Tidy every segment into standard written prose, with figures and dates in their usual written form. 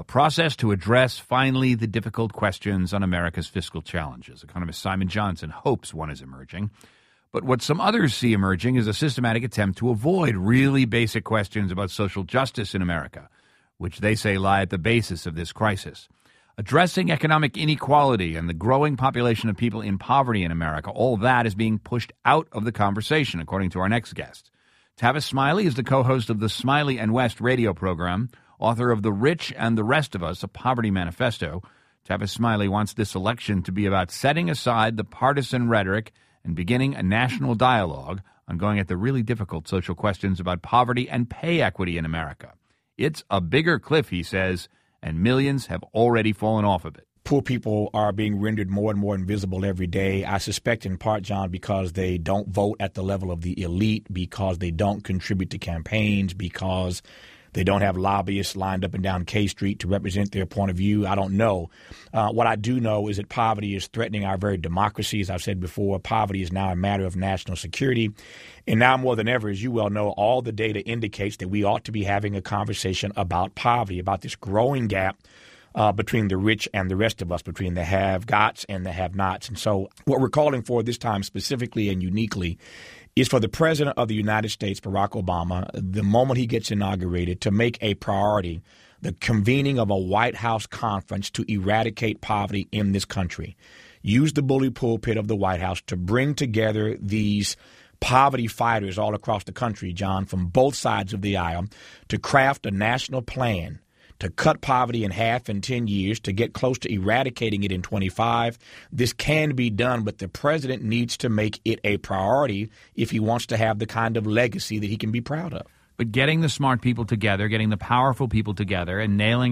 process to address finally the difficult questions on America's fiscal challenges. Economist Simon Johnson hopes one is emerging. But what some others see emerging is a systematic attempt to avoid really basic questions about social justice in America, which they say lie at the basis of this crisis. Addressing economic inequality and the growing population of people in poverty in America, all that is being pushed out of the conversation, according to our next guest. Tavis Smiley is the co-host of the Smiley and West radio program, author of The Rich and the Rest of Us, a Poverty Manifesto. Tavis Smiley wants this election to be about setting aside the partisan rhetoric and beginning a national dialogue on going at the really difficult social questions about poverty and pay equity in America. It's a bigger cliff, he says, and millions have already fallen off of it. Poor people are being rendered more and more invisible every day. I suspect in part, John, because they don't vote at the level of the elite, because they don't contribute to campaigns, because they don't have lobbyists lined up and down K Street to represent their point of view. I don't know. What I do know is that poverty is threatening our very democracy. As I've said before, poverty is now a matter of national security. And now more than ever, as you well know, all the data indicates that we ought to be having a conversation about poverty, about this growing gap between the rich and the rest of us, between the have-gots and the have-nots. And so what we're calling for this time specifically and uniquely is for the President of the United States, Barack Obama, the moment he gets inaugurated, to make a priority the convening of a White House conference to eradicate poverty in this country. Use the bully pulpit of the White House to bring together these poverty fighters all across the country, John, from both sides of the aisle, to craft a national plan to cut poverty in half in 10 years, to get close to eradicating it in 25. This can be done, but the president needs to make it a priority if he wants to have the kind of legacy that he can be proud of. But getting the smart people together, getting the powerful people together, and nailing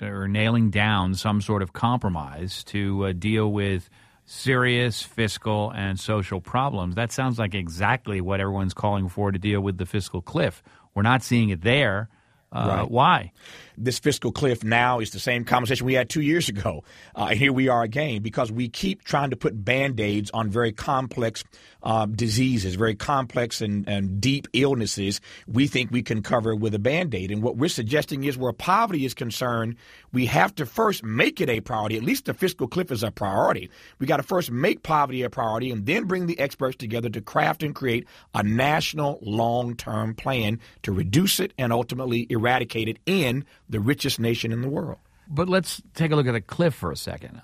down some sort of compromise to deal with serious fiscal and social problems, that sounds like exactly what everyone's calling for to deal with the fiscal cliff. We're not seeing it there. Right. Why? This fiscal cliff now is the same conversation we had 2 years ago. Here we are again, because we keep trying to put Band-Aids on very complex diseases, very complex and deep illnesses we think we can cover with a Band-Aid. And what we're suggesting is where poverty is concerned, we have to first make it a priority. At least the fiscal cliff is a priority. We got to first make poverty a priority and then bring the experts together to craft and create a national long-term plan to reduce it and ultimately eradicate it in the richest nation in the world. But let's take a look at the cliff for a second.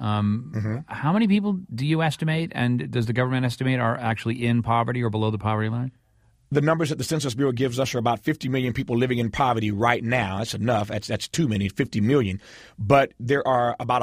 How many people do you estimate, and does the government estimate, are actually in poverty or below the poverty line? The numbers that the Census Bureau gives us are about 50 million people living in poverty right now. That's enough. That's too many, 50 million. But there are about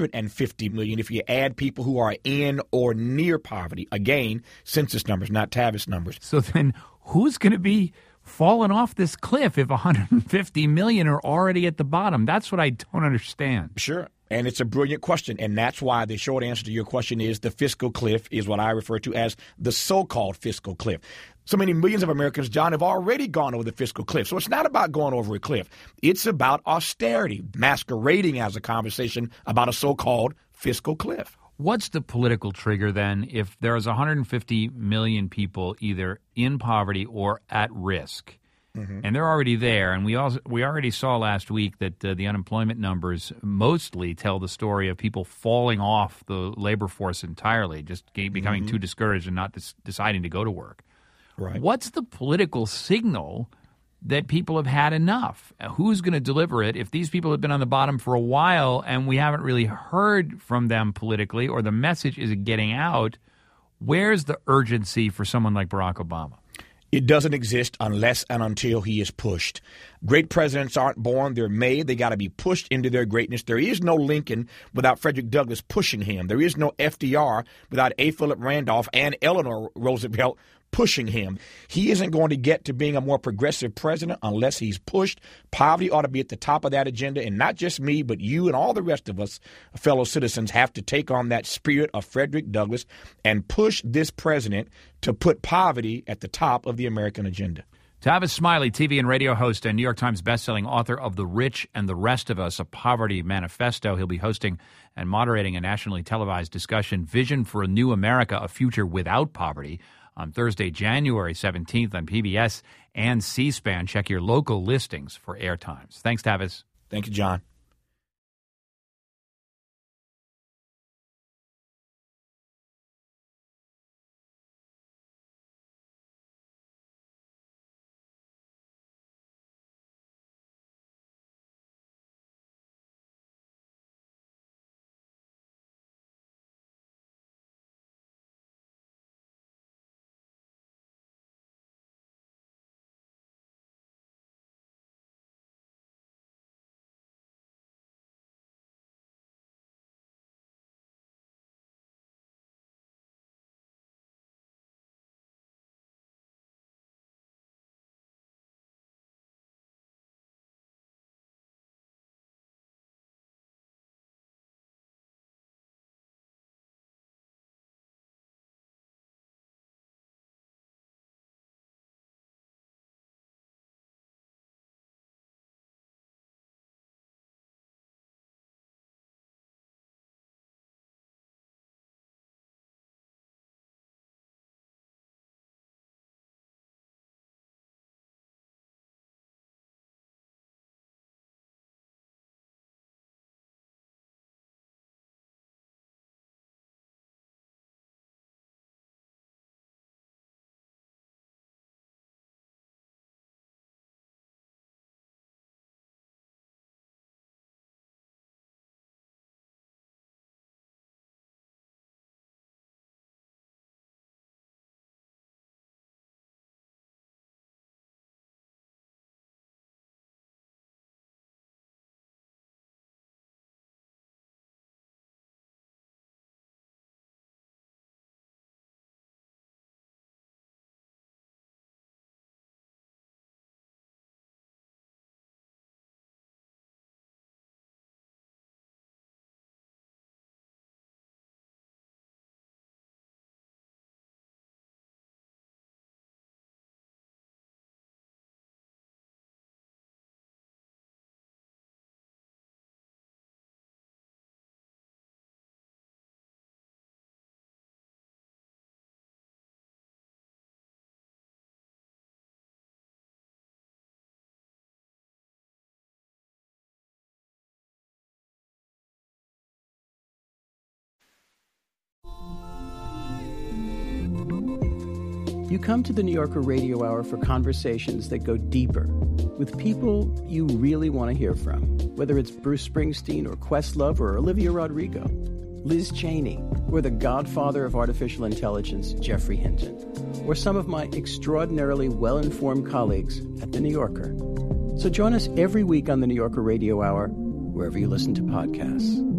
150 million if you add people who are in or near poverty. Again, census numbers, not Tavis numbers. So then who's going to be falling off this cliff if 150 million are already at the bottom? That's what I don't understand. Sure. And it's a brilliant question. And that's why the short answer to your question is the fiscal cliff is what I refer to as the so-called fiscal cliff. So many millions of Americans, John, have already gone over the fiscal cliff. So it's not about going over a cliff. It's about austerity, masquerading as a conversation about a so-called fiscal cliff. What's the political trigger then if there's 150 million people either in poverty or at risk? And they're already there. And we already saw last week that the unemployment numbers mostly tell the story of people falling off the labor force entirely, just becoming too discouraged and not deciding to go to work. Right. What's the political signal that people have had enough? Who's going to deliver it if these people have been on the bottom for a while and we haven't really heard from them politically, or the message isn't getting out? Where's the urgency for someone like Barack Obama? It doesn't exist unless and until he is pushed. Great presidents aren't born, they're made. They got to be pushed into their greatness. There is no Lincoln without Frederick Douglass pushing him. There is no FDR without A. Philip Randolph and Eleanor Roosevelt pushing him. He isn't going to get to being a more progressive president unless he's pushed. Poverty ought to be at the top of that agenda, and not just me, but you and all the rest of us fellow citizens have to take on that spirit of Frederick Douglass and push this president to put poverty at the top of the American agenda. Tavis Smiley, TV and radio host and New York Times bestselling author of The Rich and the Rest of Us, a Poverty Manifesto. He'll be hosting and moderating a nationally televised discussion, Vision for a New America, a Future Without Poverty, on Thursday, January 17th on PBS and C-SPAN. Check your local listings for airtimes. Thanks, Tavis. Thank you, John. You come to the New Yorker Radio Hour for conversations that go deeper with people you really want to hear from, whether it's Bruce Springsteen or Questlove or Olivia Rodrigo, Liz Cheney, or the godfather of artificial intelligence, Geoffrey Hinton, or some of my extraordinarily well-informed colleagues at The New Yorker. So join us every week on the New Yorker Radio Hour, wherever you listen to podcasts.